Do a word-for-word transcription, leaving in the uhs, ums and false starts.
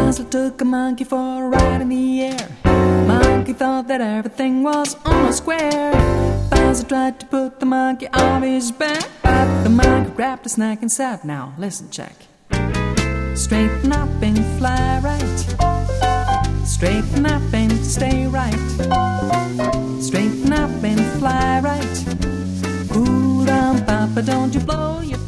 Bowser took a monkey for a ride in the air. Monkey thought that everything was on a square. Bowser tried to put the monkey on his back, but the monkey grabbed a snack and said, now listen, check. Straighten up and fly right. Straighten up and stay right. Straighten up and fly right. Cool down, Papa, don't you blow your